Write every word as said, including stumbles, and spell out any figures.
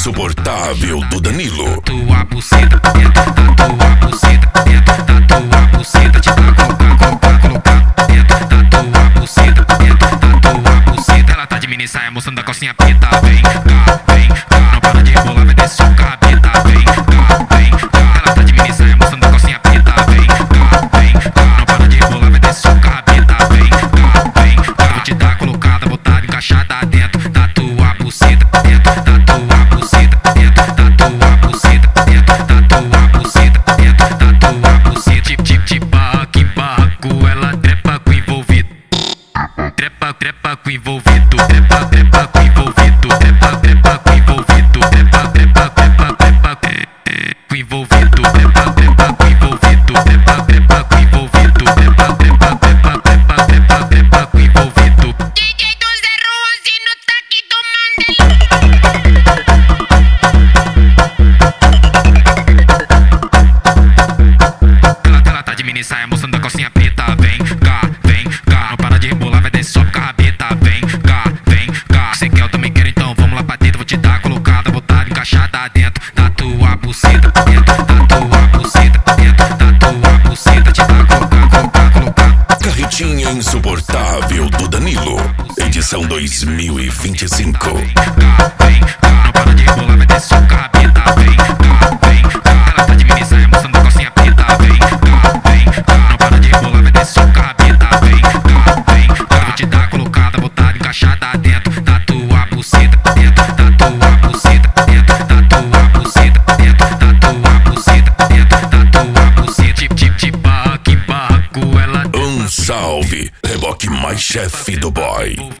insuportável do Danilo. Tua buceta, dentro da tua buceta, dentro da tua buceta, te dá colocar, colocar, colocar, dentro da tua buceta, dentro da tua buceta. Ela tá de mini saia mostrando a calcinha preta. Vem cá, vem cá, não para de rebolar, vai descer o carrapeta. Vem cá, vem cá, ela tá de mini saia mostrando a calcinha preta. Vem cá, vem cá, não para de rebolar, vai descer o carrapeta. Vem cá, vem cá, vou te dar colocada, botada, encaixada dentro da tua buceta, dentro da tua buceta, dentro da tua buceta, dentro da tua buceta, dentro da tua buceta. Tip, tip, tip, barraco, barraco, ela trepa com envolvido. Trepa, trepa com envolvido, trepa, trepa com envolvido, trepa, trepa com envolvido, trepa, trepa, trepa, trepa com envolvido, trepa, trepa com envolvido, trepa, trepa com envolvido, trepa, trepa, trepa, trepa, trepa, trepa com envolvido. D J do zero onze no taque do Ela, ela tá de mini saia mostrando a calcinha preta. Vem cá, vem cá, não para de rebolar, vai descer só pro carrapeta. Vem cá, vem cá, cê quer, eu também quero, então vamos lá pra dentro. Vou te dar colocada, botada, encaixada dentro da tua buceta, dentro da tua buceta, dentro da tua buceta, te dá colocar, colocar, colocar. Carretinha insuportável do Danilo, edição dois mil e vinte e cinco. Vem cá, vem cá, não para de rebolar, vai descer o carrapeta. Vem cá, vem cá, ela tá de mini saia mostrando a calcinha preta. Vem cá, vem cá, não para de rebolar, vai descer o carrapeta. Vem cá, vem cá, vou te dar colocada, botada, encaixada dentro da tua buceta, dentro da tua buceta, dentro da tua buceta, dentro da tua buceta, dentro da tua buceta. Tip, tip, tip, barraco, barraco, ela Um salve, reboque mais chefe do boy.